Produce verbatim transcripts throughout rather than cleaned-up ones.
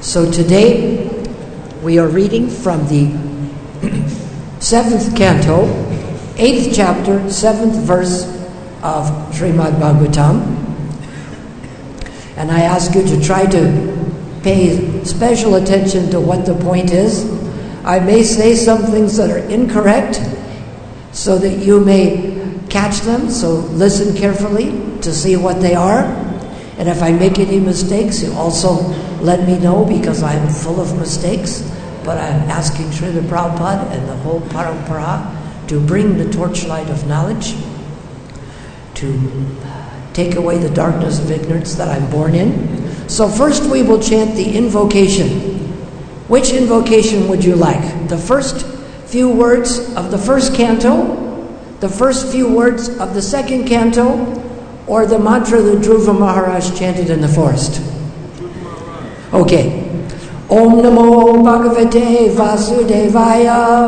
So today we are reading from the seventh canto, eighth chapter, seventh verse of Srimad Bhagavatam. And I ask you to try to pay special attention to what the point is. I may say some things that are incorrect so that you may catch them, so listen carefully to see what they are. And if I make any mistakes, you also let me know, because I am full of mistakes. But I'm asking Srila Prabhupada and the whole Parampara to bring the torchlight of knowledge, to take away the darkness of ignorance that I'm born in. So first we will chant the invocation. Which invocation would you like? The first few words of the first canto, the first few words of the second canto, or the mantra that Dhruva Maharaj chanted in the forest? Okay. Om Namo Bhagavate Vasudevaya.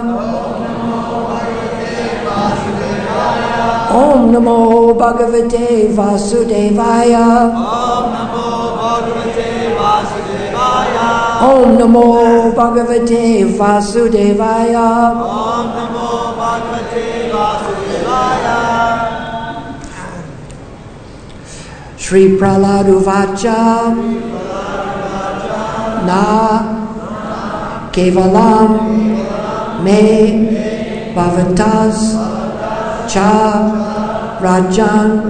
Om Namo Bhagavate Vasudevaya. Om Namo Bhagavate Vasudevaya. Om Namo Bhagavate Vasudevaya. Shri Prahlad Uvacha. Na Kevalam Me Bhavatas Cha Rajan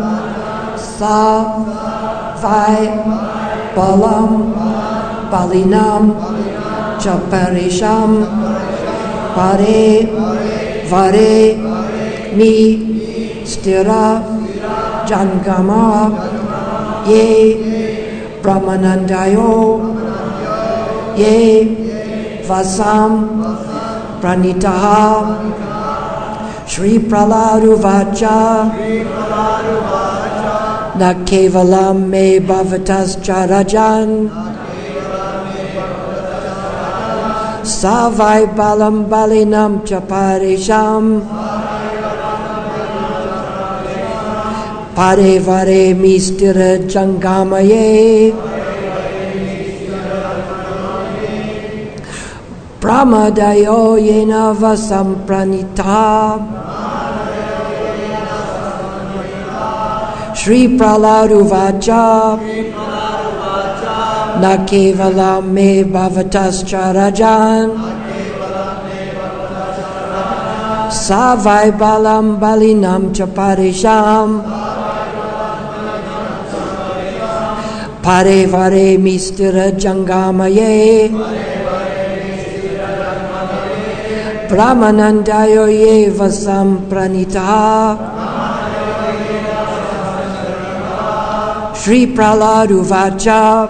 Sa Vai Balam Balinam Chaparisham Pare Vare Mi Stira Jangama Ye Brahmanandayo Ye Vasam Pranitaha Shri Prahlad Uvacha Na Kevalam Me Bhavatas Charajan Savai Balam Balinam Chaparisham Pare Vare Mistira Jangamaye Brahmadayo Yena Vasam Pranita Shri Prahlad Uvacha Na Kevalam Me Bhavatas Charajan Savai Balam Balinam Chaparisham Pare Vare Mistira Jangamaye Brahmanandayo Ye Vasam Pranita Shri Prahlad Uvacha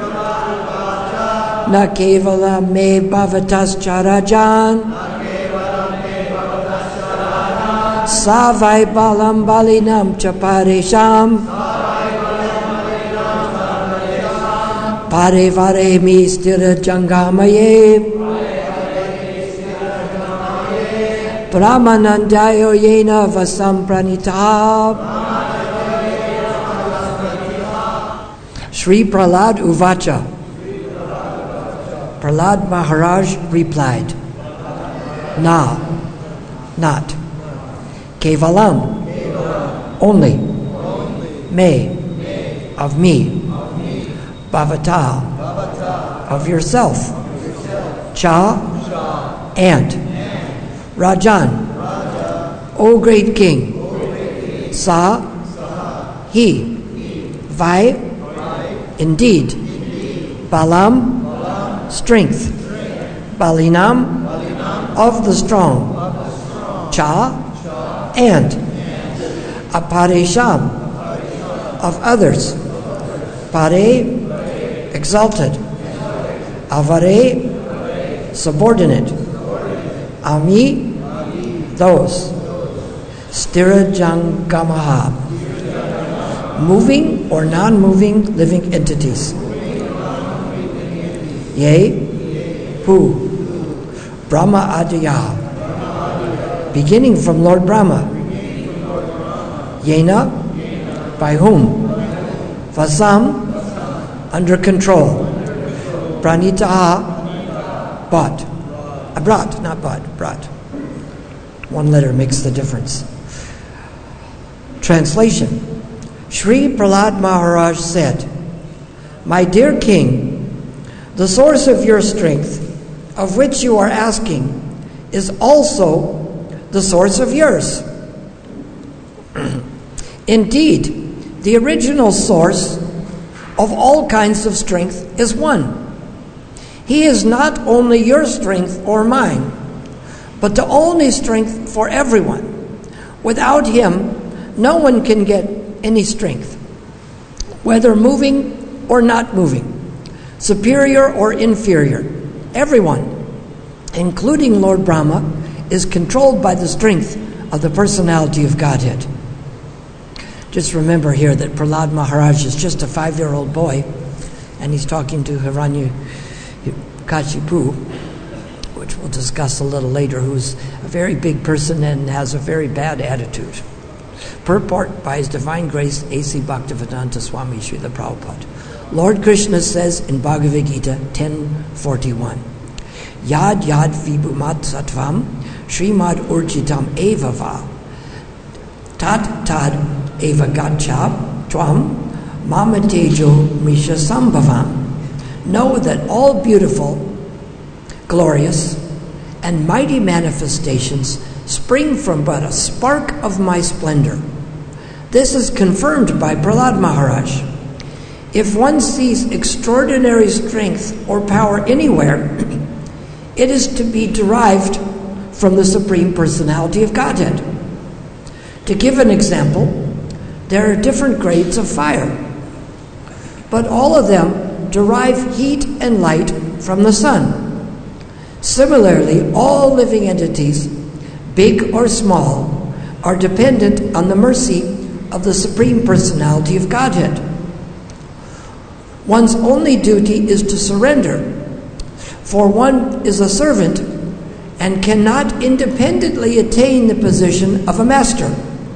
Na Kevala Me Bhavatas Charajan Savai Balam Balinam Chaparisham Pare Vare Mistira Jangamaye Brahmanandayo Yena Vasam Pranita Shri Prahlad Uvacha. Prahlad Maharaj replied, Na, not. Kevalam, only. Me, of me. Bhavata, of yourself. Cha, and. Rajan, O great king. Sa, he. Vai, indeed. Balam, strength. Balinam, of the strong. Cha, and. Aparesham, of others. Pare, exalted. Avare, subordinate. Ami, those. Stira Jangamaha, moving or non-moving living entities. Yea, who? Brahma Adya, beginning from Lord Brahma. Yena, by whom? Vasam, under control. Pranitaha, but. Uh, brat, not but, brat. One letter makes the difference. Translation. Sri Prahlad Maharaj said, "My dear king, the source of your strength, of which you are asking, is also the source of yours. Indeed, the original source of all kinds of strength is one. He is not only your strength or mine, but the only strength for everyone. Without him, no one can get any strength, whether moving or not moving, superior or inferior. Everyone, including Lord Brahma, is controlled by the strength of the personality of Godhead." Just remember here that Prahlad Maharaj is just a five-year-old boy, and he's talking to Hiranyakashipu, which we'll discuss a little later, who's a very big person and has a very bad attitude. Purport by His Divine Grace, A C Bhaktivedanta Swami Srila Prabhupada. Lord Krishna says in Bhagavad Gita ten forty-one, "Yad yad vibhumat sattvam srimad urjitam eva va tat tad eva gacha tvam mamatejo misha sambhavam." Know that all beautiful, glorious, and mighty manifestations spring from but a spark of my splendor. This is confirmed by Prahlad Maharaj. If one sees extraordinary strength or power anywhere, it is to be derived from the Supreme Personality of Godhead. To give an example, there are different grades of fire, but all of them derive heat and light from the sun. Similarly, all living entities, big or small, are dependent on the mercy of the Supreme Personality of Godhead. One's only duty is to surrender, for one is a servant and cannot independently attain the position of a master.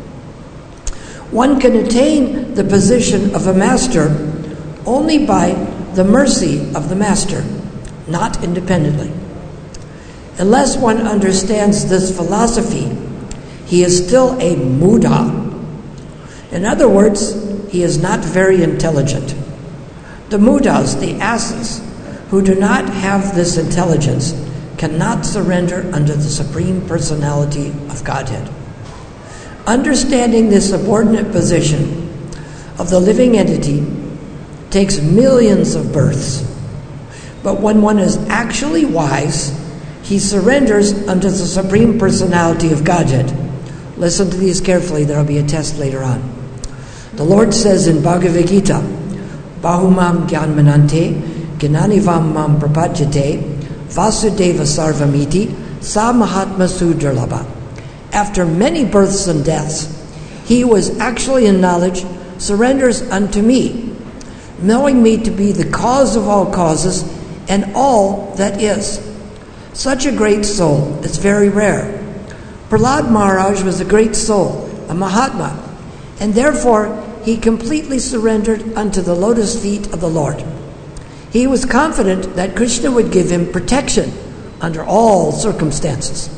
One can attain the position of a master only by the mercy of the master, not independently. Unless one understands this philosophy, he is still a Muda. In other words, he is not very intelligent. The Mudas, the asses, who do not have this intelligence, cannot surrender under the Supreme Personality of Godhead. Understanding this subordinate position of the living entity takes millions of births. But when one is actually wise, he surrenders under the Supreme Personality of Godhead. Listen to these carefully, there will be a test later on. The Lord says in Bhagavad Gita, "Bahumam gyanmanante, gnanivam mam prapajyate, vasudeva sarvamiti, sa mahatma sudurlabha." After many births and deaths, he who is actually in knowledge surrenders unto me, knowing me to be the cause of all causes and all that is. Such a great soul is very rare. Prahlad Maharaj was a great soul, a Mahatma, and therefore he completely surrendered unto the lotus feet of the Lord. He was confident that Krishna would give him protection under all circumstances.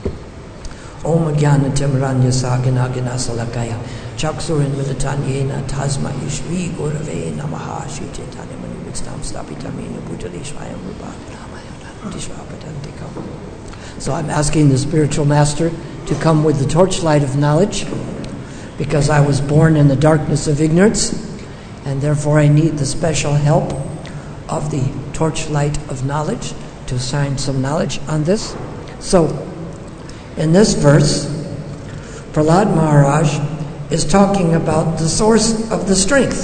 Om Jnana Timiranya Sagana Gana Salakaya Chaksurin Milatanyena Tasma Ishri Gurave Namaha Shri Chaitanya Mani Vikstam Stapitamina Bhutali Swayam Rupa Dishvapadantikam. So I'm asking the spiritual master to come with the torchlight of knowledge, because I was born in the darkness of ignorance, and therefore I need the special help of the torchlight of knowledge to shine some knowledge on this. So, in this verse, Prahlad Maharaj is talking about the source of the strength.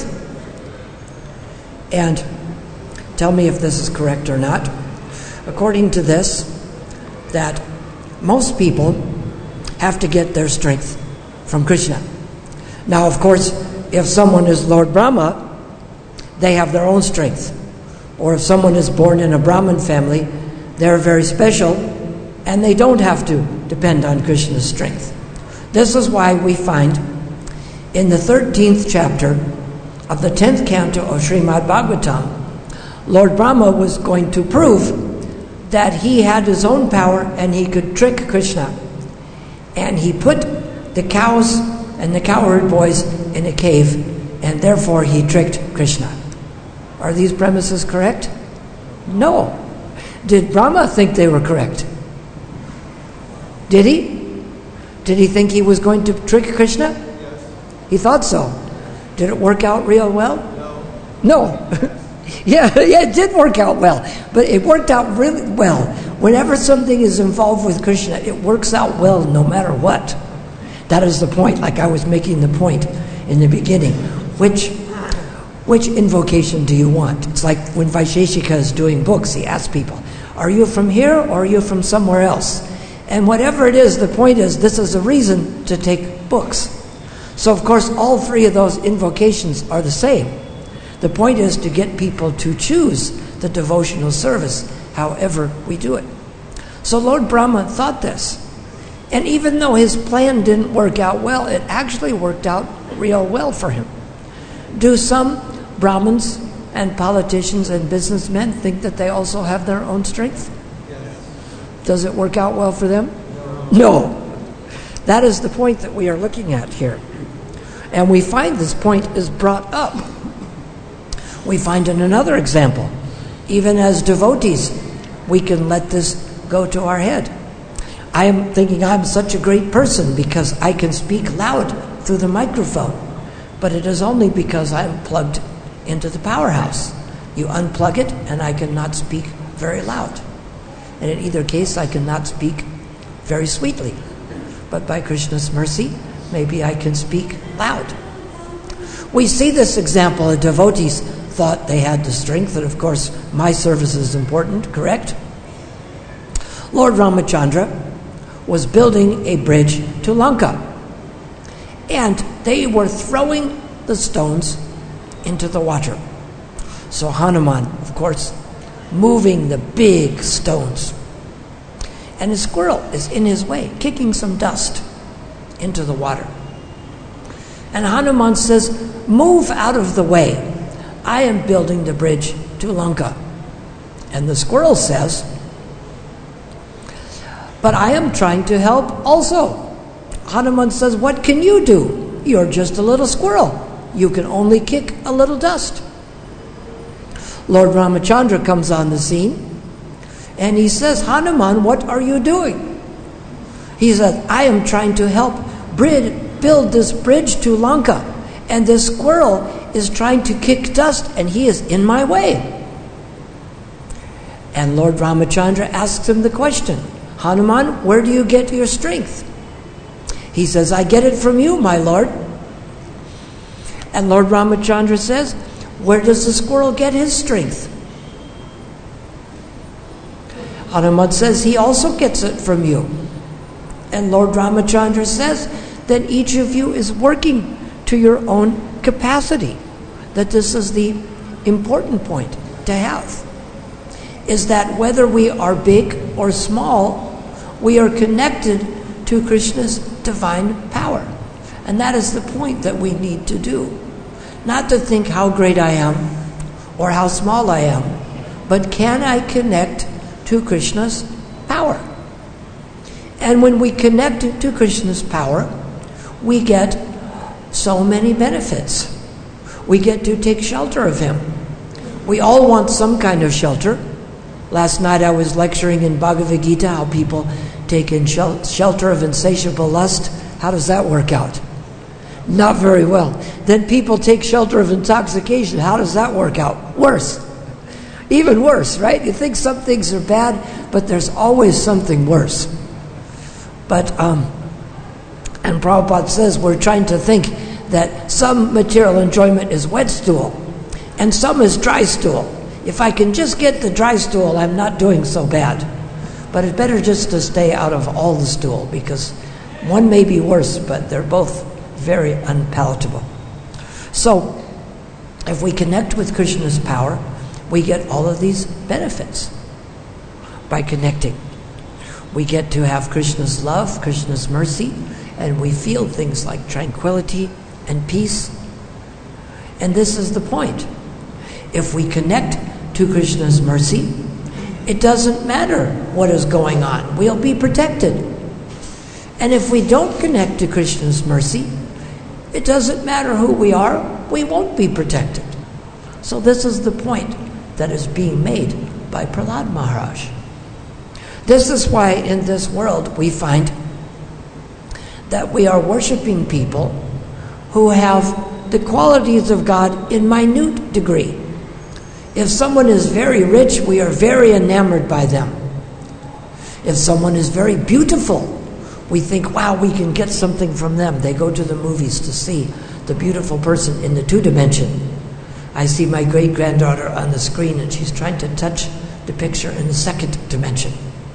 And tell me if this is correct or not. According to this, that most people have to get their strength from Krishna. Now, of course, if someone is Lord Brahma, they have their own strength. Or if someone is born in a Brahmin family, they're very special, and they don't have to depend on Krishna's strength. This is why we find in the thirteenth chapter of the tenth canto of Srimad Bhagavatam, Lord Brahma was going to prove that he had his own power and he could trick Krishna. And he put the cows and the cowherd boys in a cave, and therefore he tricked Krishna. Are these premises correct? No. Did Brahma think they were correct? Did he? Did he think he was going to trick Krishna? Yes. He thought so. Did it work out real well? No. No. yeah, yeah, it did work out well. But it worked out really well. Whenever something is involved with Krishna, it works out well no matter what. That is the point, like I was making the point in the beginning. Which which invocation do you want? It's like when Vaisheshika is doing books, he asks people, are you from here or are you from somewhere else? And whatever it is, the point is, this is a reason to take books. So, of course, all three of those invocations are the same. The point is to get people to choose the devotional service, however we do it. So Lord Brahma thought this. And even though his plan didn't work out well, it actually worked out real well for him. Do some Brahmins and politicians and businessmen think that they also have their own strength? Yes. Does it work out well for them? No. No. That is the point that we are looking at here. And we find this point is brought up. We find in another example, even as devotees, we can let this go to our head. I am thinking I'm such a great person because I can speak loud through the microphone. But it is only because I'm plugged into the powerhouse. You unplug it and I cannot speak very loud. And in either case, I cannot speak very sweetly. But by Krishna's mercy, maybe I can speak loud. We see this example. The devotees thought they had the strength, and of course, my service is important, correct? Lord Ramachandra was building a bridge to Lanka. And they were throwing the stones into the water. So Hanuman, of course, moving the big stones. And a squirrel is in his way, kicking some dust into the water. And Hanuman says, move out of the way. I am building the bridge to Lanka. And the squirrel says, but I am trying to help also. Hanuman says, what can you do? You're just a little squirrel. You can only kick a little dust. Lord Ramachandra comes on the scene and he says, Hanuman, what are you doing? He says, I am trying to help brid, build this bridge to Lanka, and this squirrel is trying to kick dust and he is in my way. And Lord Ramachandra asks him the question, Hanuman, where do you get your strength? He says, I get it from you, my lord. And Lord Ramachandra says, where does the squirrel get his strength? Hanuman says, he also gets it from you. And Lord Ramachandra says that each of you is working to your own capacity. That this is the important point to have. Is that whether we are big or small, we are connected to Krishna's divine power. And that is the point that we need to do. Not to think how great I am or how small I am, but can I connect to Krishna's power? And when we connect to Krishna's power, we get so many benefits. We get to take shelter of him. We all want some kind of shelter. Last night I was lecturing in Bhagavad Gita how people take in shel- shelter of insatiable lust. How does that work out? Not very well. Then people take shelter of intoxication. How does that work out? Worse. Even worse, right? You think some things are bad, but there's always something worse. But, um, and Prabhupada says we're trying to think that some material enjoyment is wet stool and some is dry stool. If I can just get the dry stool, I'm not doing so bad. But it's better just to stay out of all the stool, because one may be worse, but they're both very unpalatable. So, if we connect with Krishna's power, we get all of these benefits by connecting. We get to have Krishna's love, Krishna's mercy, and we feel things like tranquility and peace. And this is the point. If we connect to Krishna's mercy, it doesn't matter what is going on. We'll be protected. And if we don't connect to Krishna's mercy, it doesn't matter who we are, we won't be protected. So this is the point that is being made by Prahlad Maharaj. This is why in this world we find that we are worshiping people who have the qualities of God in minute degree. If someone is very rich, we are very enamored by them. If someone is very beautiful, we think, wow, we can get something from them. They go to the movies to see the beautiful person in the two dimension. I see my great-granddaughter on the screen and she's trying to touch the picture in the second dimension.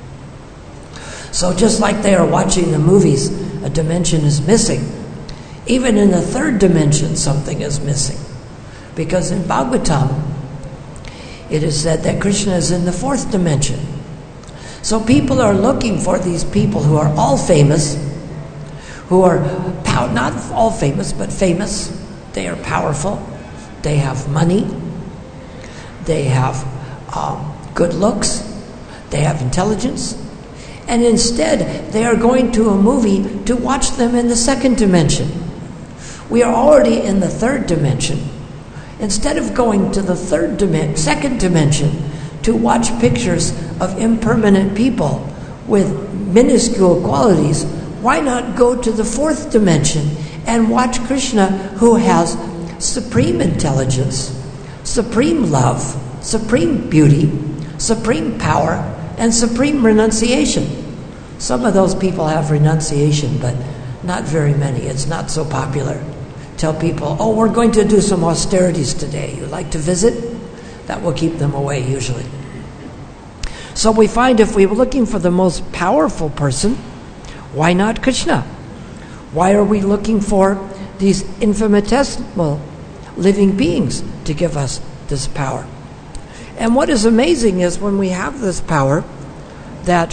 So just like they are watching the movies, a dimension is missing. Even in the third dimension, something is missing. Because in Bhagavatam, it is said that Krishna is in the fourth dimension. So people are looking for these people who are all famous, who are, pow- not all famous, but famous. They are powerful. They have money. They have um, good looks. They have intelligence. And instead, they are going to a movie to watch them in the second dimension. We are already in the third dimension. Instead of going to the third dimension, second dimension, to watch pictures of impermanent people with minuscule qualities, why not go to the fourth dimension and watch Krishna, who has supreme intelligence, supreme love, supreme beauty, supreme power, and supreme renunciation. Some of those people have renunciation, but not very many. It's not so popular. Tell people, oh, we're going to do some austerities today. You'd like to visit? That will keep them away usually. So we find if we were looking for the most powerful person, why not Krishna? Why are we looking for these infinitesimal living beings to give us this power? And what is amazing is when we have this power, that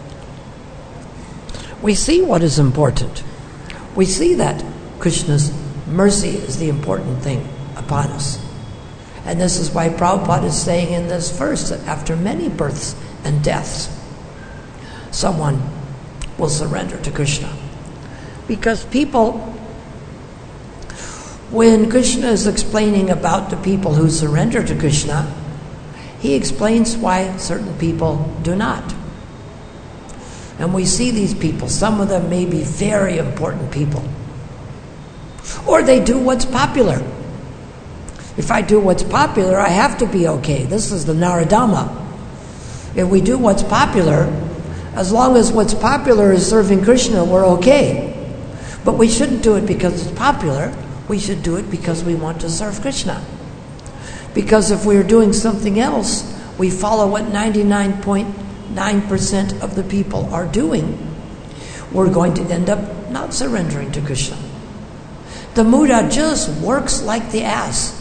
we see what is important. We see that Krishna's mercy is the important thing upon us. And this is why Prabhupada is saying in this verse that after many births and deaths, someone will surrender to Krishna. Because people, when Krishna is explaining about the people who surrender to Krishna, he explains why certain people do not. And we see these people, some of them may be very important people. Or they do what's popular. If I do what's popular, I have to be okay. This is the Narodama. If we do what's popular, as long as what's popular is serving Krishna, we're okay. But we shouldn't do it because it's popular. We should do it because we want to serve Krishna. Because if we're doing something else, we follow what ninety-nine point nine percent of the people are doing, we're going to end up not surrendering to Krishna. The Muda just works like the ass.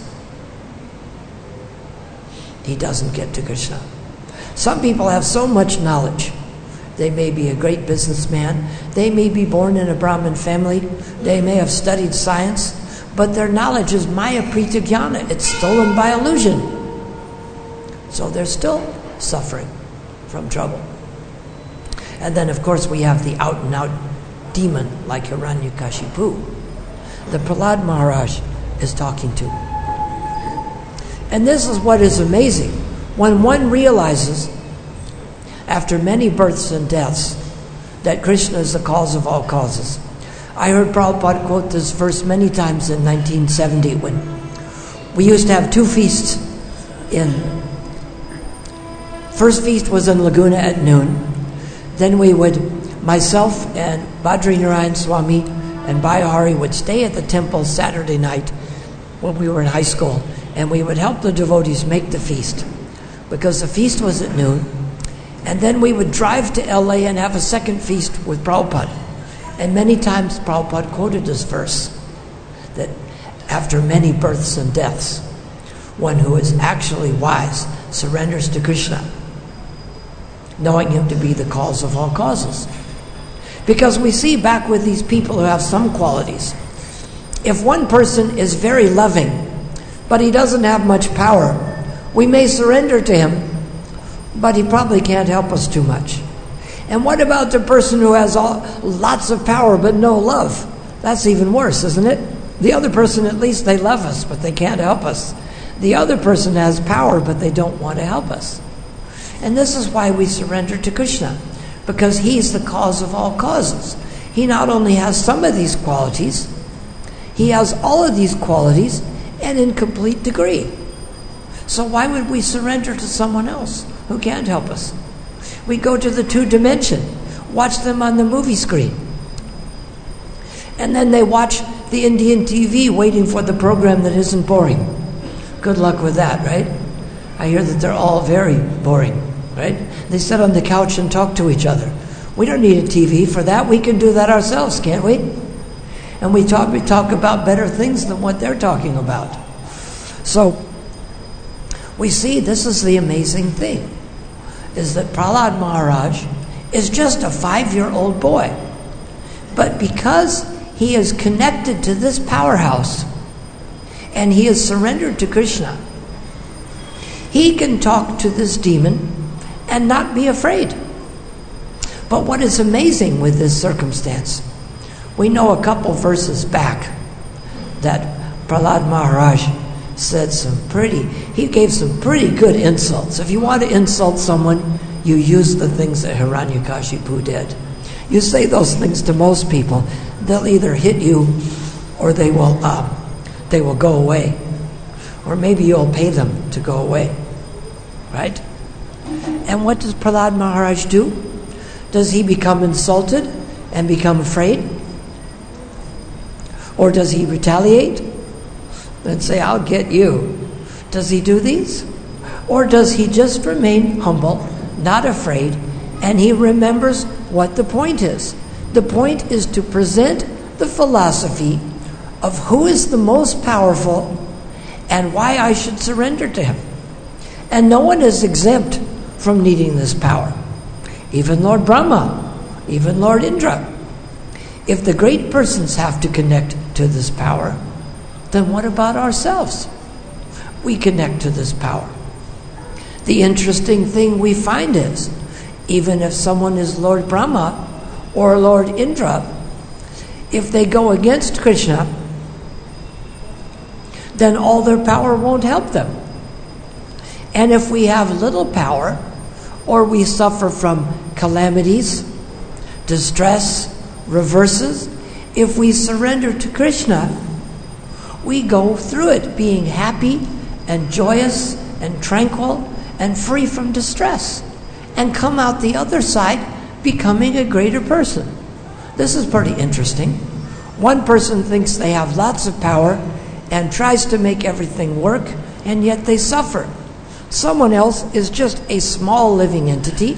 He doesn't get to Krishna. Some people have so much knowledge. They may be a great businessman. They may be born in a Brahmin family. They may have studied science. But their knowledge is Maya Prita Jnana. It's stolen by illusion. So they're still suffering from trouble. And then, of course, we have the out-and-out demon like Hiranyakashipu that Prahlad Maharaj is talking to. And this is what is amazing. When one realizes, after many births and deaths, that Krishna is the cause of all causes. I heard Prabhupada quote this verse many times in nineteen seventy when we used to have two feasts. In first feast was in Laguna at noon. Then we would, myself and Badri Narayan Swami and Bayahari would stay at the temple Saturday night when we were in high school, and we would help the devotees make the feast because the feast was at noon. And then we would drive to L A and have a second feast with Prabhupada. And many times Prabhupada quoted this verse, that after many births and deaths, one who is actually wise surrenders to Krishna, knowing him to be the cause of all causes. Because we see back with these people who have some qualities, if one person is very loving, but he doesn't have much power, We may surrender to him, but he probably can't help us too much. And what about the person who has all, lots of power but no love? That's even worse, isn't it? The other person, at least they love us, but they can't help us. The other person has power, but they don't want to help us. And this is why we surrender to Krishna, because he's the cause of all causes. He not only has some of these qualities, he has all of these qualities and in complete degree. So why would we surrender to someone else who can't help us? We go to the two dimension, watch them on the movie screen. And then they watch the Indian T V waiting for the program that isn't boring. Good luck with that, right? I hear that they're all very boring, right? They sit on the couch and talk to each other. We don't need a T V for that. We can do that ourselves, can't we? And we talk, we talk about better things than what they're talking about. So, we see this is the amazing thing, is that Prahlad Maharaj is just a five-year-old boy. But because he is connected to this powerhouse and he is surrendered to Krishna, he can talk to this demon and not be afraid. But what is amazing with this circumstance, we know a couple verses back that Prahlad Maharaj said some pretty, he gave some pretty good insults. If you want to insult someone, you use the things that Hiranyakashipu did. You say those things to most people, they'll either hit you or they will uh, they will go away. Or maybe you'll pay them to go away. Right? And what does Prahlad Maharaj do? Does he become insulted and become afraid? Or does he retaliate and say, I'll get you? Does he do these? Or does he just remain humble, not afraid, and he remembers what the point is? The point is to present the philosophy of who is the most powerful and why I should surrender to him. And no one is exempt from needing this power. Even Lord Brahma, even Lord Indra. If the great persons have to connect to this power, then what about ourselves? We connect to this power. The interesting thing we find is, even if someone is Lord Brahma or Lord Indra, if they go against Krishna, then all their power won't help them. And if we have little power, or we suffer from calamities, distress, reverses, if we surrender to Krishna, we go through it being happy and joyous and tranquil and free from distress, and come out the other side becoming a greater person. This is pretty interesting. One person thinks they have lots of power and tries to make everything work, and yet they suffer. Someone else is just a small living entity.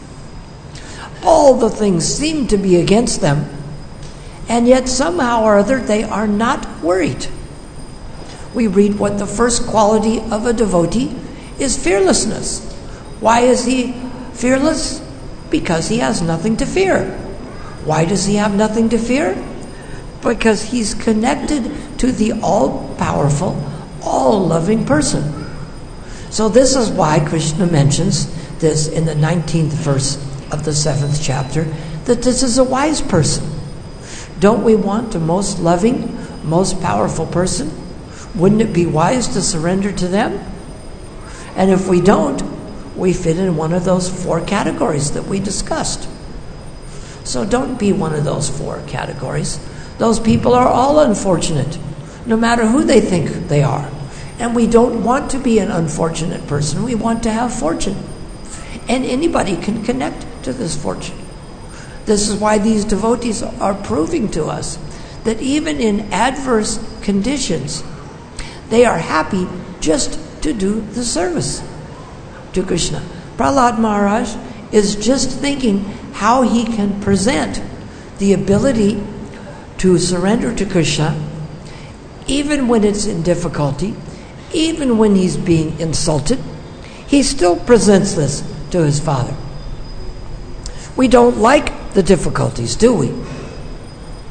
All the things seem to be against them, and yet somehow or other they are not worried. We read what the first quality of a devotee is: fearlessness. Why is he fearless? Because he has nothing to fear. Why does he have nothing to fear? Because he's connected to the all-powerful, all-loving person. So this is why Krishna mentions this in the nineteenth verse of the seventh chapter, that this is a wise person. Don't we want the most loving, most powerful person? Wouldn't it be wise to surrender to them? And if we don't, we fit in one of those four categories that we discussed. So don't be one of those four categories. Those people are all unfortunate, no matter who they think they are. And we don't want to be an unfortunate person. We want to have fortune. And anybody can connect to this fortune. This is why these devotees are proving to us that even in adverse conditions, they are happy just to do the service to Krishna. Prahlad Maharaj is just thinking how he can present the ability to surrender to Krishna, even when it's in difficulty, even when he's being insulted. He still presents this to his father. We don't like the difficulties, do we?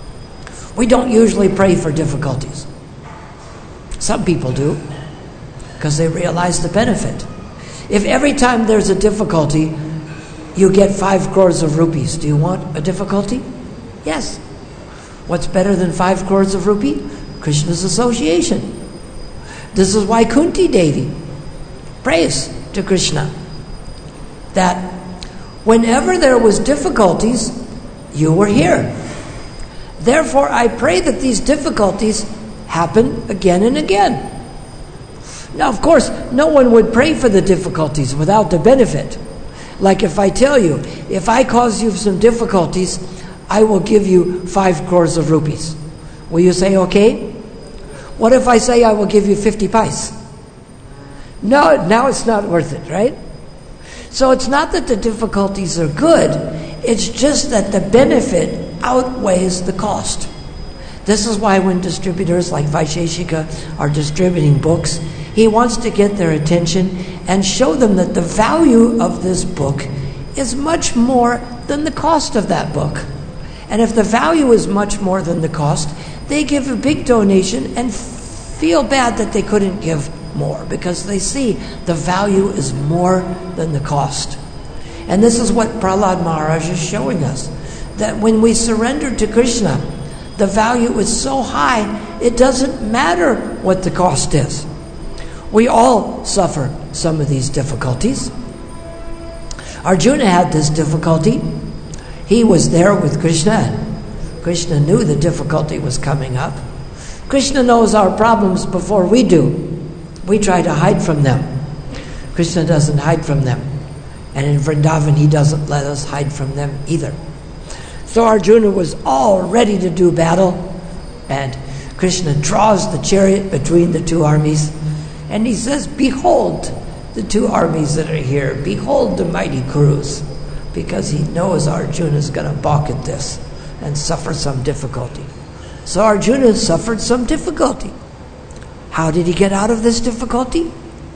We don't usually pray for difficulties. Some people do. because they realize the benefit. If every time there's a difficulty, you get five crores of rupees, do you want a difficulty? Yes. What's better than five crores of rupee? Krishna's association. This is why Kunti Devi prays to Krishna that whenever there was difficulties, you were here. Therefore, I pray that these difficulties happen again and again. Now, of course, no one would pray for the difficulties without the benefit. Like if I tell you, if I cause you some difficulties, I will give you five crores of rupees. Will you say okay? What if I say I will give you fifty pice? No, now it's not worth it, right? So it's not that the difficulties are good, it's just that the benefit outweighs the cost. This is why when distributors like Vaisheshika are distributing books, he wants to get their attention and show them that the value of this book is much more than the cost of that book. And if the value is much more than the cost, they give a big donation and feel bad that they couldn't give more because they see the value is more than the cost. And this is what Prahlad Maharaj is showing us, that when we surrender to Krishna, the value is so high, it doesn't matter what the cost is. We all suffer some of these difficulties. Arjuna had this difficulty. He was there with Krishna. Krishna knew the difficulty was coming up. Krishna knows our problems before we do. We try to hide from them. Krishna doesn't hide from them. And in Vrindavan, he doesn't let us hide from them either. So Arjuna was all ready to do battle, and Krishna draws the chariot between the two armies, and he says, behold the two armies that are here. Behold the mighty Kurus, because he knows Arjuna is going to balk at this and suffer some difficulty. So Arjuna suffered some difficulty. How did he get out of this difficulty?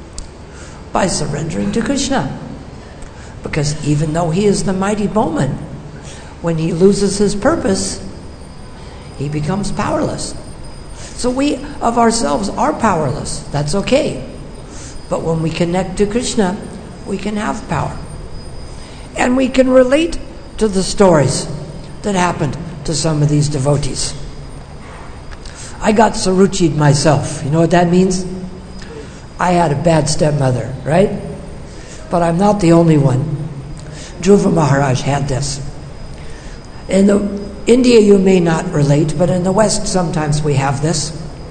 By surrendering to Krishna. Because even though he is the mighty bowman, when he loses his purpose, he becomes powerless. So we of ourselves are powerless. That's okay. But when we connect to Krishna, we can have power. And we can relate to the stories that happened to some of these devotees. I got saruchi'd myself. You know what that means? I had a bad stepmother, right? But I'm not the only one. Dhruva Maharaj had this. In the India you may not relate, but in the West sometimes we have this.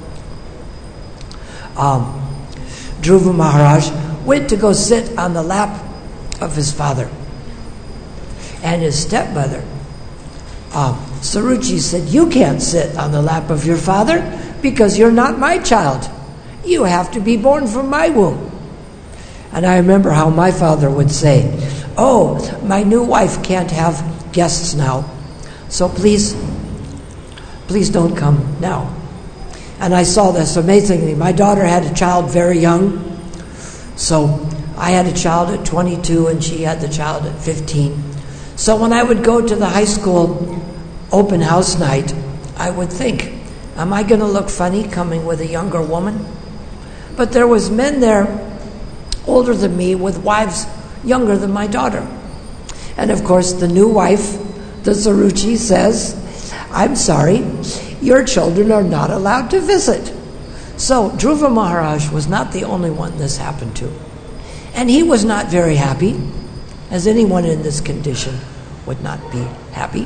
Um, Dhruva Maharaj went to go sit on the lap of his father. And his stepmother, um, Saruchi, said, you can't sit on the lap of your father because you're not my child. You have to be born from my womb. And I remember how my father would say, oh, my new wife can't have guests now, so please, please don't come now. And I saw this amazingly. My daughter had a child very young, so I had a child at twenty-two and she had the child at fifteen. So when I would go to the high school open house night, I would think, am I going to look funny coming with a younger woman? But there was men there older than me with wives younger than my daughter. And of course the new wife, the Saruchi, says, I'm sorry, your children are not allowed to visit. So Dhruva Maharaj was not the only one this happened to. And he was not very happy, as anyone in this condition would not be happy.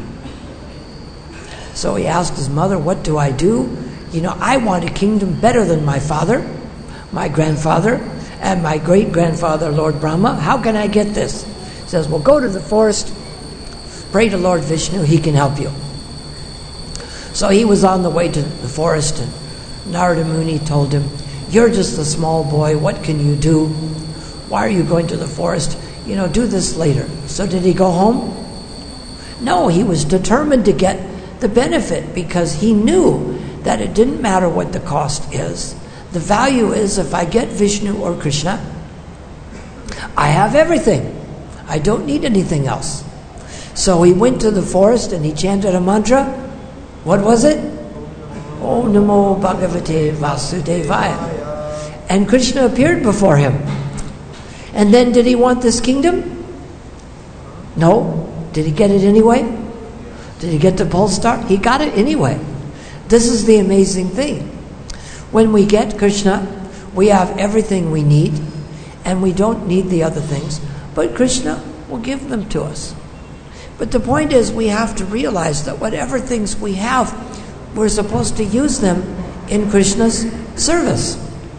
So he asked his mother, what do I do? You know, I want a kingdom better than my father, my grandfather, and my great-grandfather, Lord Brahma. How can I get this? He says, well, go to the forest, pray to Lord Vishnu, he can help you. So he was on the way to the forest, and Narada Muni told him, you're just a small boy, what can you do? Why are you going to the forest? You know, do this later. So did he go home? No, he was determined to get the benefit because he knew that it didn't matter what the cost is. The value is if I get Vishnu or Krishna, I have everything. I don't need anything else. So he went to the forest and he chanted a mantra. What was it? Om Namo Bhagavate Vasudevaya. And Krishna appeared before him. And then did he want this kingdom? No. Did he get it anyway? Did he get the pole star? He got it anyway. This is the amazing thing. When we get Krishna, we have everything we need, and we don't need the other things. But Krishna will give them to us. But the point is, we have to realize that whatever things we have, we're supposed to use them in Krishna's service.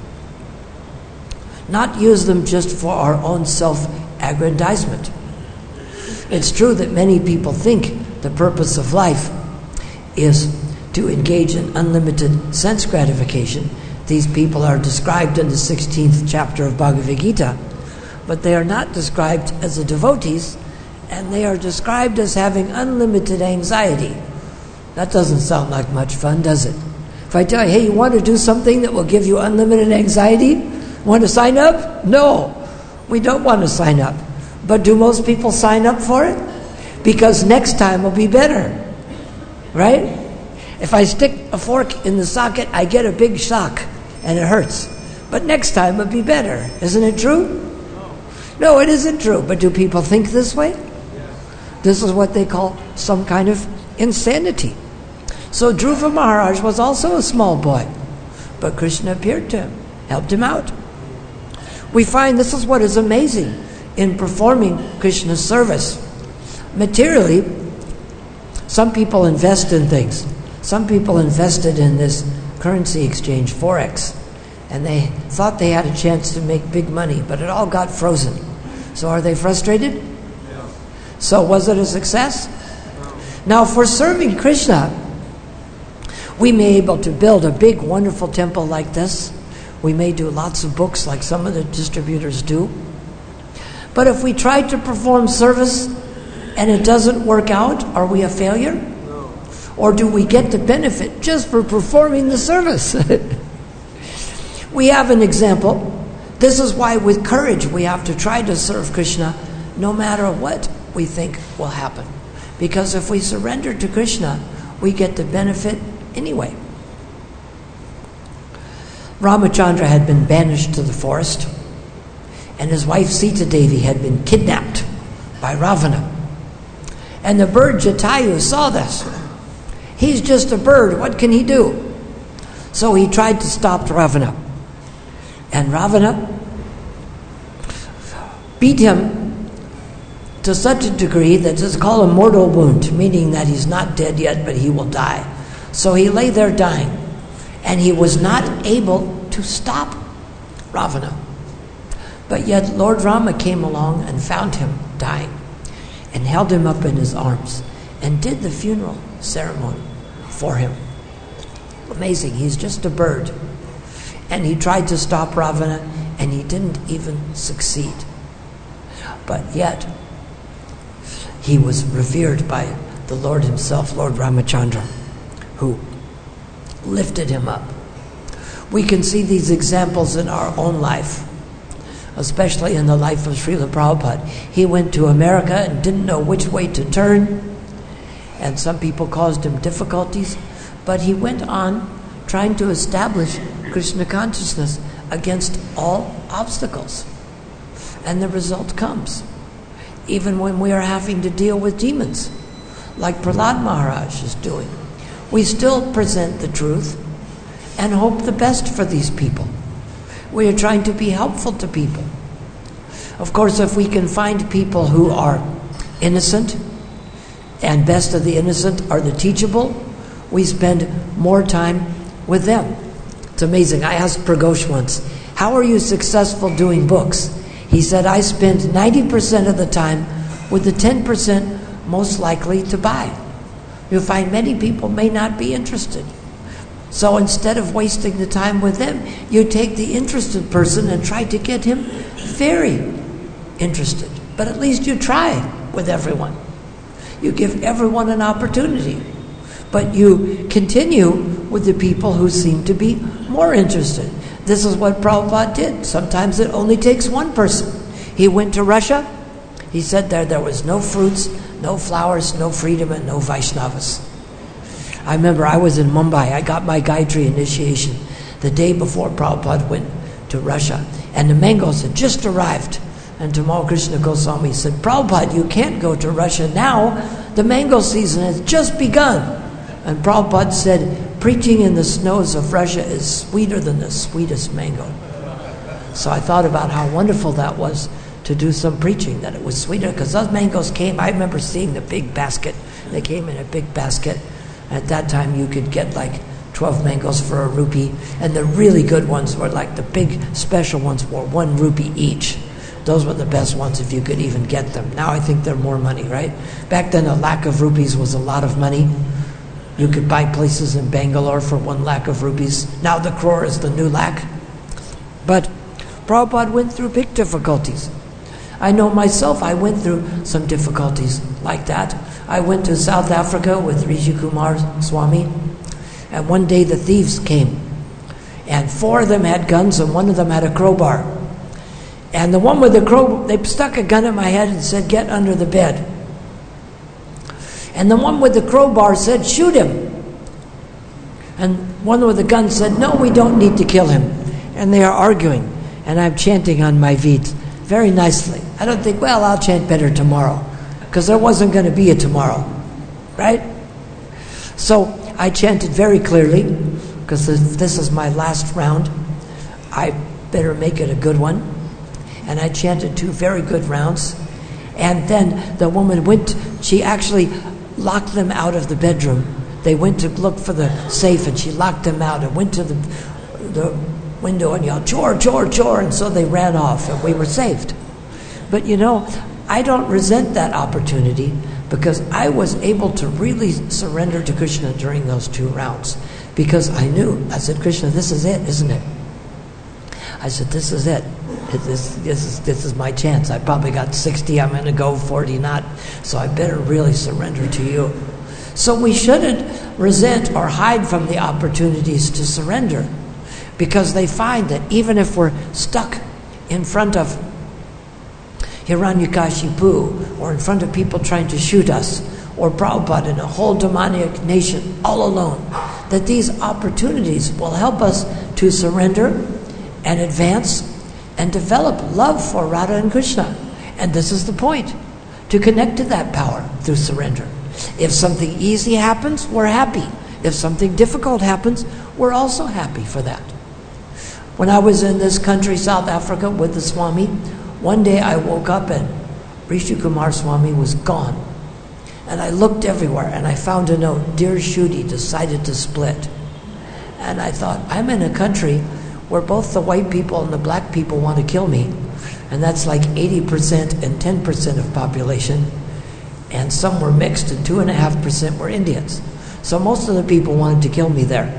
Not use them just for our own self-aggrandizement. It's true that many people think the purpose of life is to engage in unlimited sense gratification. These people are described in the sixteenth chapter of Bhagavad Gita, but they are not described as the devotees, and they are described as having unlimited anxiety. That doesn't sound like much fun, does it? If I tell you, hey, you want to do something that will give you unlimited anxiety? Want to sign up? No, we don't want to sign up. But do most people sign up for it? Because next time will be better, right? If I stick a fork in the socket, I get a big shock, and it hurts. But next time will be better. Isn't it true? No, it isn't true. But do people think this way? This is what they call some kind of insanity. So Dhruva Maharaj was also a small boy, but Krishna appeared to him, helped him out. We find this is what is amazing in performing Krishna's service. Materially, some people invest in things. Some people invested in this currency exchange, Forex, and they thought they had a chance to make big money, but it all got frozen. So are they frustrated? Yeah. So was it a success? No. Now, for serving Krishna, we may be able to build a big, wonderful temple like this. We may do lots of books like some of the distributors do. But if we try to perform service and it doesn't work out, are we a failure? No. Or do we get the benefit just for performing the service? We have an example. This is why with courage we have to try to serve Krishna no matter what we think will happen. Because if we surrender to Krishna, we get the benefit anyway. Ramachandra had been banished to the forest, and his wife Sita Devi had been kidnapped by Ravana. And the bird Jatayu saw this. He's just a bird, what can he do? So he tried to stop Ravana. And Ravana beat him to such a degree that it's called a mortal wound, meaning that he's not dead yet, but he will die. So he lay there dying, and he was not able to stop Ravana. But yet Lord Rama came along and found him dying and held him up in his arms and did the funeral ceremony for him. Amazing, he's just a bird. And he tried to stop Ravana, and he didn't even succeed. But yet, he was revered by the Lord himself, Lord Ramachandra, who lifted him up. We can see these examples in our own life, especially in the life of Srila Prabhupada. He went to America and didn't know which way to turn, and some people caused him difficulties, but he went on trying to establish Krishna consciousness against all obstacles. And the result comes. Even when we are having to deal with demons, like Prahlad Maharaj is doing, we still present the truth and hope the best for these people. We are trying to be helpful to people. Of course, if we can find people who are innocent, and best of the innocent are the teachable, we spend more time with them. It's amazing. I asked Pragosh once, how are you successful doing books? He said, I spend ninety percent of the time with the ten percent most likely to buy. You'll find many people may not be interested. So instead of wasting the time with them, you take the interested person and try to get him very interested. But at least you try with everyone. You give everyone an opportunity. But you continue with the people who seem to be more interested. This is what Prabhupada did. Sometimes it only takes one person. He went to Russia. He said there there was no fruits, no flowers, no freedom, and no Vaishnavas. I remember I was in Mumbai. I got my Gayatri initiation the day before Prabhupada went to Russia. And the mangoes had just arrived. And Tamal Krishna Goswami said, Prabhupada, you can't go to Russia now. The mango season has just begun. And Prabhupada said, preaching in the snows of Russia is sweeter than the sweetest mango. So I thought about how wonderful that was to do some preaching, that it was sweeter, because those mangoes came, I remember seeing the big basket. They came in a big basket. At that time you could get like twelve mangoes for a rupee, and the really good ones were like the big special ones were one rupee each. Those were the best ones if you could even get them. Now I think they're more money, right? Back then a lakh of rupees was a lot of money. You could buy places in Bangalore for one lakh of rupees. Now the crore is the new lakh. But Prabhupada went through big difficulties. I know myself, I went through some difficulties like that. I went to South Africa with Rishi Kumar Swami, and one day the thieves came. And four of them had guns, and one of them had a crowbar. And the one with the crowbar, they stuck a gun in my head and said, get under the bed. And the one with the crowbar said, shoot him. And one with the gun said, no, we don't need to kill him. And they are arguing. And I'm chanting on my Veeds very nicely. I don't think, well, I'll chant better tomorrow, because there wasn't going to be a tomorrow, right? So I chanted very clearly, because this is my last round. I better make it a good one. And I chanted two very good rounds. And then the woman went, she actually locked them out of the bedroom. They went to look for the safe, and she locked them out and went to the, the window and yelled, chore, chore, chore, and so they ran off, and we were saved. But you know, I don't resent that opportunity, because I was able to really surrender to Krishna during those two rounds, because I knew, I said, Krishna, this is it, isn't it? I said, this is it. It this, this, is, this is my chance. I probably got sixty, I'm going to go forty not, so I better really surrender to you. So we shouldn't resent or hide from the opportunities to surrender, because they find that even if we're stuck in front of Hiranyakashipu, or in front of people trying to shoot us, or Prabhupada in a whole demoniac nation all alone, that these opportunities will help us to surrender and advance and develop love for Radha and Krishna. And this is the point, to connect to that power through surrender. If something easy happens, we're happy. If something difficult happens, we're also happy for that. When I was in this country, South Africa, with the Swami, one day I woke up and Rishi Kumar Swami was gone. And I looked everywhere and I found a note, Dear Shuddhi, decided to split. And I thought, I'm in a country where both the white people and the black people want to kill me. And that's like eighty percent and ten percent of population. And some were mixed, and two point five percent were Indians. So most of the people wanted to kill me there.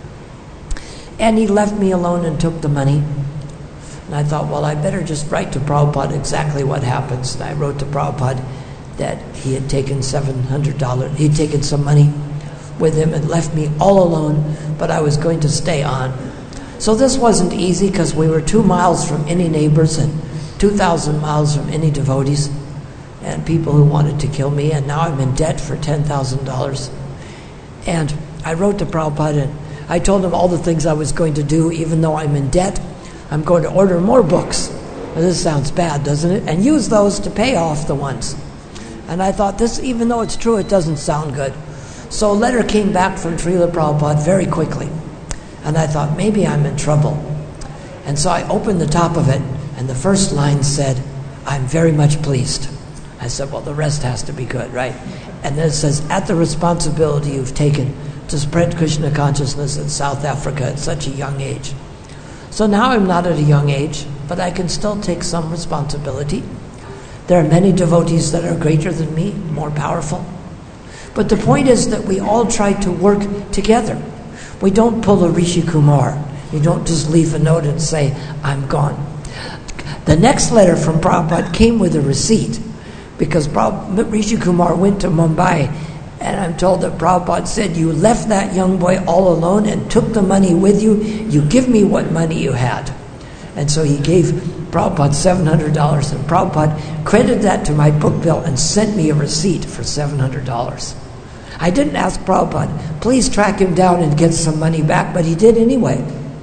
And he left me alone and took the money. And I thought, well, I better just write to Prabhupada exactly what happens. And I wrote to Prabhupada that he had taken seven hundred dollars, he'd taken some money with him and left me all alone, but I was going to stay on. So this wasn't easy, because we were two miles from any neighbors and two thousand miles from any devotees and people who wanted to kill me, and now I'm in debt for ten thousand dollars. And I wrote to Prabhupada and I told him all the things I was going to do. Even though I'm in debt, I'm going to order more books. Well, this sounds bad, doesn't it? And use those to pay off the ones. And I thought, this, even though it's true, it doesn't sound good. So a letter came back from Srila Prabhupada very quickly. And I thought, maybe I'm in trouble. And so I opened the top of it, and the first line said, I'm very much pleased. I said, well, the rest has to be good, right? And then it says, at the responsibility you've taken to spread Krishna consciousness in South Africa at such a young age. So now I'm not at a young age, but I can still take some responsibility. There are many devotees that are greater than me, more powerful. But the point is that we all try to work together. We don't pull a Rishi Kumar. You don't just leave a note and say, I'm gone. The next letter from Prabhupada came with a receipt, because Prabhupada, Rishi Kumar went to Mumbai, and I'm told that Prabhupada said, you left that young boy all alone and took the money with you. You give me what money you had. And so he gave Prabhupada seven hundred dollars, and Prabhupada credited that to my book bill and sent me a receipt for seven hundred dollars. I didn't ask Prabhupada, please track him down and get some money back, but he did anyway.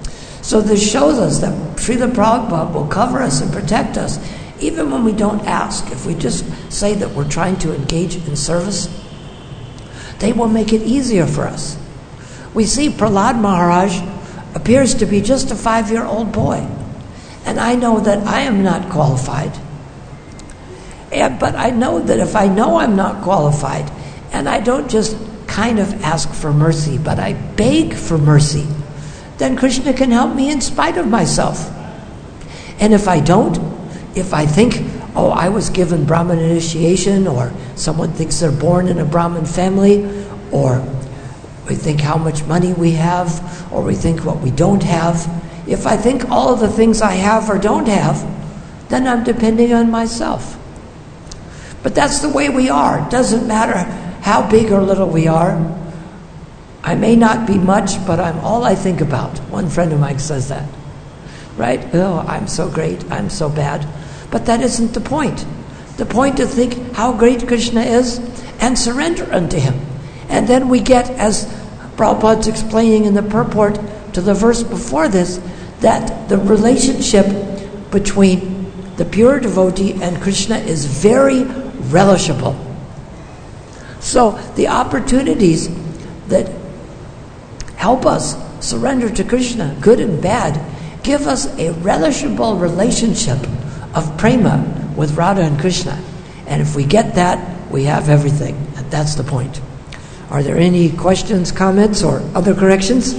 So this shows us that Srila Prabhupada will cover us and protect us, even when we don't ask. If we just say that we're trying to engage in service, they will make it easier for us. We see Prahlad Maharaj appears to be just a five-year-old boy. And I know that I am not qualified. And, but I know that if I know I'm not qualified, and I don't just kind of ask for mercy, but I beg for mercy, then Krishna can help me in spite of myself. And if I don't, if I think, oh, I was given Brahmin initiation, or someone thinks they're born in a Brahmin family, or we think how much money we have, or we think what we don't have. If I think all of the things I have or don't have, then I'm depending on myself. But that's the way we are. It doesn't matter how big or little we are. I may not be much, but I'm all I think about. One friend of mine says that. Right? Oh, I'm so great, I'm so bad. But that isn't the point. The point is to think how great Krishna is and surrender unto him. And then we get, as Prabhupada's explaining in the purport to the verse before this, that the relationship between the pure devotee and Krishna is very relishable. So the opportunities that help us surrender to Krishna, good and bad, give us a relishable relationship of prema with Radha and Krishna. And if we get that, we have everything. And that's the point. Are there any questions, comments, or other corrections?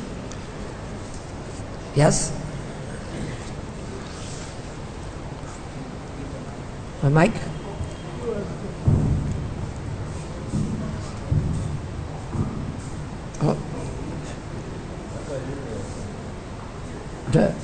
Yes? My mic? Oh. The.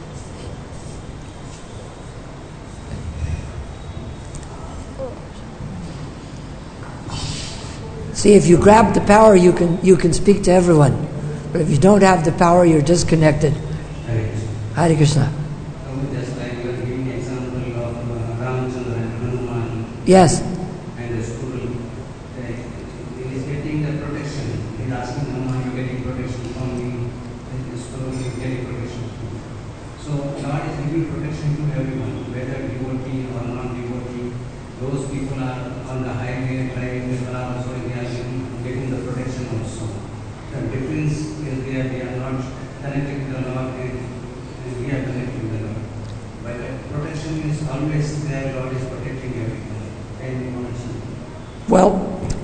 See, if you grab the power, you can you can speak to everyone. But if you don't have the power, you're disconnected. Hare Krishna. Just like you are giving example of uh, Ramchandra and Hanuman. Yes. And the school, uh, he is getting the protection. He is asking Hanuman, you getting protection from me. And the school is getting protection from me. So God is giving protection to everyone, whether devotee or non-devotee. Those people are on the highway driving the car, so they are getting the protection also. The difference is there, they are not connected to the Lord, and we are connected to the Lord. But the protection is always there, God is protecting everything. And well,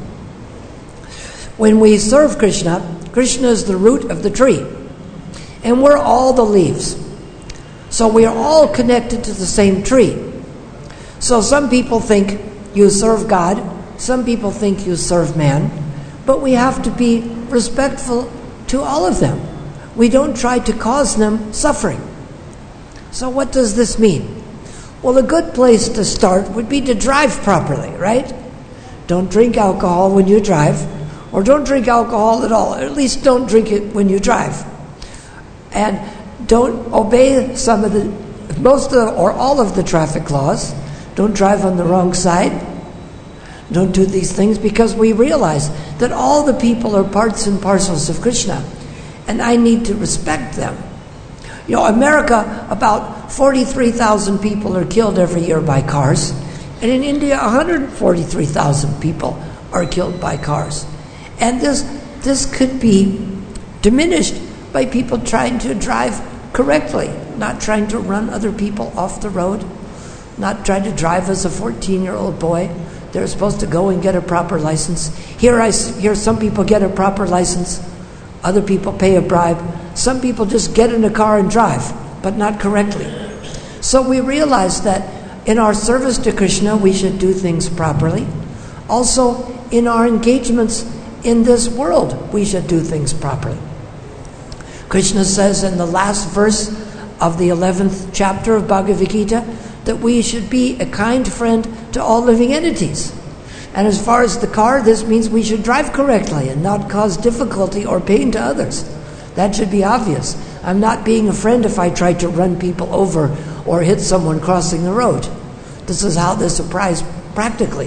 when we serve Krishna, Krishna is the root of the tree. And we're all the leaves. So we are all connected to the same tree. So some people think you serve God, some people think you serve man, but we have to be respectful to all of them. We don't try to cause them suffering. So what does this mean? Well, a good place to start would be to drive properly, right? Don't drink alcohol when you drive, or don't drink alcohol at all. At least don't drink it when you drive. And don't obey some of the, most of the, or all of the traffic laws. Don't drive on the wrong side. Don't do these things, because we realize that all the people are parts and parcels of Krishna, and I need to respect them. You know, America, about forty-three thousand people are killed every year by cars, and in India, one hundred forty-three thousand people are killed by cars. And this this could be diminished by people trying to drive correctly, not trying to run other people off the road, not trying to drive as a fourteen-year-old boy. They're supposed to go and get a proper license. Here I hear some people get a proper license. Other people pay a bribe. Some people just get in a car and drive, but not correctly. So we realize that in our service to Krishna, we should do things properly. Also, in our engagements in this world, we should do things properly. Krishna says in the last verse of the eleventh chapter of Bhagavad Gita that we should be a kind friend to all living entities. And as far as the car, this means we should drive correctly and not cause difficulty or pain to others. That should be obvious. I'm not being a friend if I try to run people over or hit someone crossing the road. This is how this applies practically.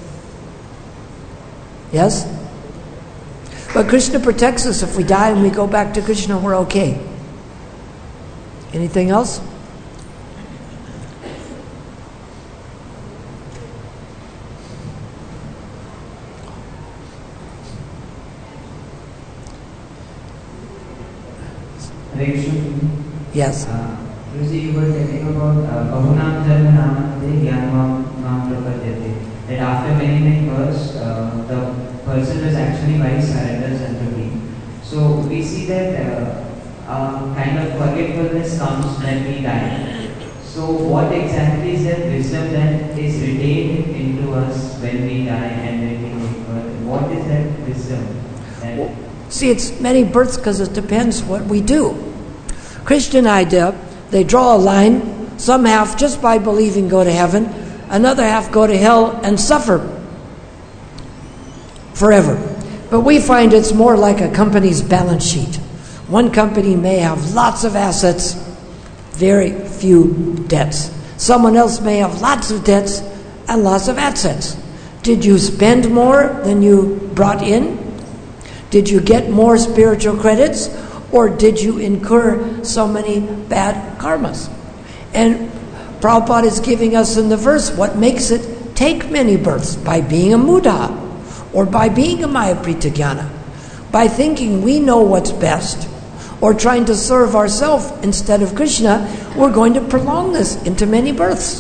Yes? But Krishna protects us. If we die and we go back to Krishna, we're okay. Anything else? Yes. Uh, Guruji, you were telling about Bahunam Janma Namante Gyanam Mam Prapadyate. That after many many births, uh, the person is actually wise, surrenders unto me. So we see that uh, uh, kind of forgetfulness comes when we die. So what exactly is that wisdom that is retained into us when we die and when we take birth? What is that wisdom? That Well, see, it's many births because it depends what we do. Christian idea, they draw a line. Some half, just by believing, go to heaven. Another half go to hell and suffer forever. But we find it's more like a company's balance sheet. One company may have lots of assets, very few debts. Someone else may have lots of debts and lots of assets. Did you spend more than you brought in? Did you get more spiritual credits? Or did you incur so many bad karmas? And Prabhupada is giving us in the verse what makes it take many births: by being a Muddha, or by being a Mayaprita Jnana, by thinking we know what's best, or trying to serve ourselves instead of Krishna. We're going to prolong this into many births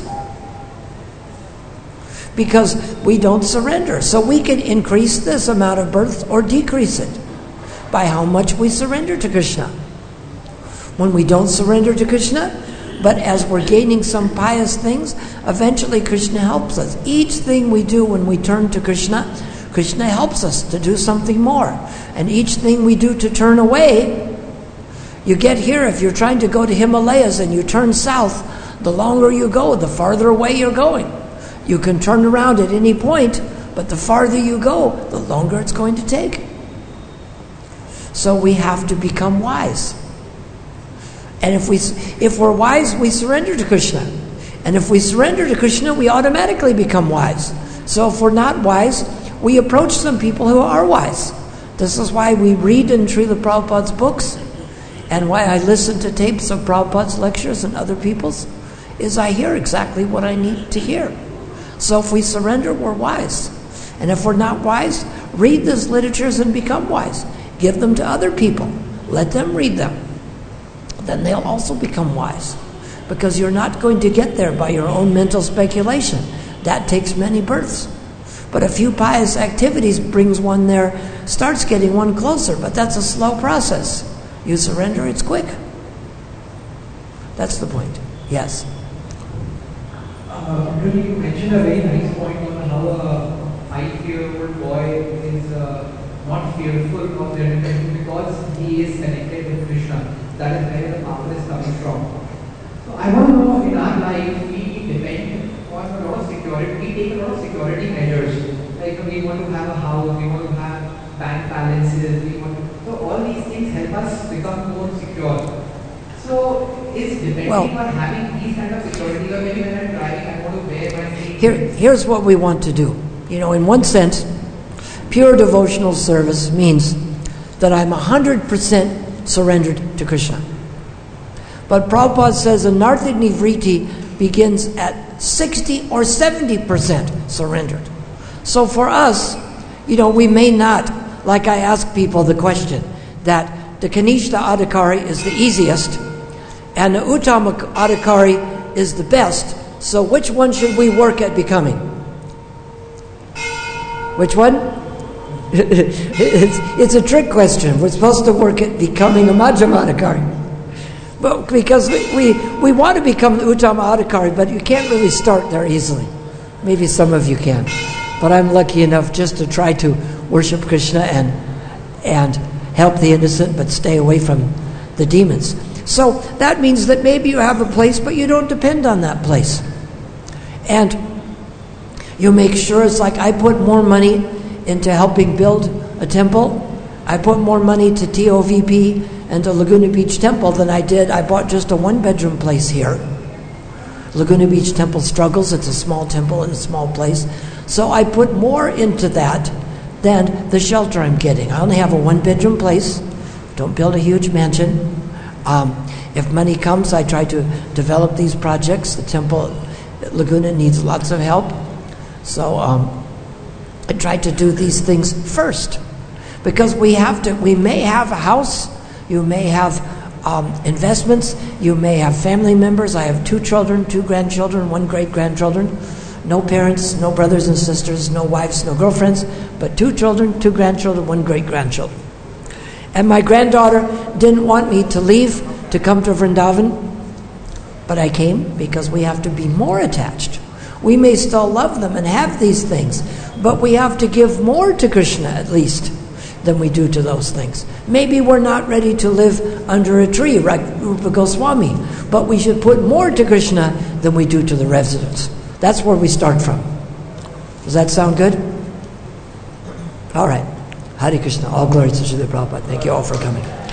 because we don't surrender. So we can increase this amount of births or decrease it by how much we surrender to Krishna. When we don't surrender to Krishna, but as we're gaining some pious things, eventually Krishna helps us. Each thing we do when we turn to Krishna, Krishna helps us to do something more. And each thing we do to turn away, you get here, if you're trying to go to Himalayas and you turn south, the longer you go, the farther away you're going. You can turn around at any point, but the farther you go, the longer it's going to take. So we have to become wise. And if we if we're wise, we surrender to Krishna. And if we surrender to Krishna, we automatically become wise. So if we're not wise, we approach some people who are wise. This is why we read in Srila Prabhupada's books, and why I listen to tapes of Prabhupada's lectures and other people's, is I hear exactly what I need to hear. So if we surrender, we're wise. And if we're not wise, read these literatures and become wise. Give them to other people. Let them read them. Then they'll also become wise. Because you're not going to get there by your own mental speculation. That takes many births. But a few pious activities brings one there, starts getting one closer. But that's a slow process. You surrender, it's quick. That's the point. Yes. Uh, really, you mentioned a very nice point on how a five-year-old boy is uh, not fearful of their intention because he is connected with Krishna. That is where the power is coming from. So I want to know, in our life, we depend on a lot of security. We take a lot of security measures. Like we want to have a house, we want to have bank balances, we want to, so all these things help us become more secure. So is depending Well, on having these kind of security, or maybe when I'm driving, I want to wear my seat. Here, here's what we want to do. You know, in one sense, pure devotional service means that I'm one hundred percent surrendered to Krishna. But Prabhupada says a Narthi Nivriti begins at sixty or seventy percent surrendered. So for us, you know, we may not, like I ask people the question, that the Kanishta Adhikari is the easiest and the Uttama Adhikari is the best. So which one should we work at becoming? Which one? it's, it's a trick question. We're supposed to work at becoming a Madhyama Adhikari. But because we, we, we want to become the Uttama Adhikari, but you can't really start there easily. Maybe some of you can. But I'm lucky enough just to try to worship Krishna and and help the innocent, but stay away from the demons. So that means that maybe you have a place, but you don't depend on that place. And you make sure, it's like I put more money into helping build a temple. I put more money to T O V P and to Laguna Beach Temple than I did. I bought just a one-bedroom place here. Laguna Beach Temple struggles. It's a small temple in a small place. So I put more into that than the shelter I'm getting. I only have a one-bedroom place. Don't build a huge mansion. Um, if money comes, I try to develop these projects. The temple at Laguna needs lots of help. So um, I try to do these things first. Because we have to, we may have a house, you may have um, investments, you may have family members. I have two children, two grandchildren, one great-grandchildren. No parents, no brothers and sisters, no wives, no girlfriends, but two children, two grandchildren, one great-grandchildren. And my granddaughter didn't want me to leave to come to Vrindavan, but I came because we have to be more attached. We may still love them and have these things, but we have to give more to Krishna at least than we do to those things. Maybe we're not ready to live under a tree like Rupa Goswami, but we should put more to Krishna than we do to the residents. That's where we start from. Does that sound good? All right. Hare Krishna. All glory to Srila Prabhupada. Thank you all for coming.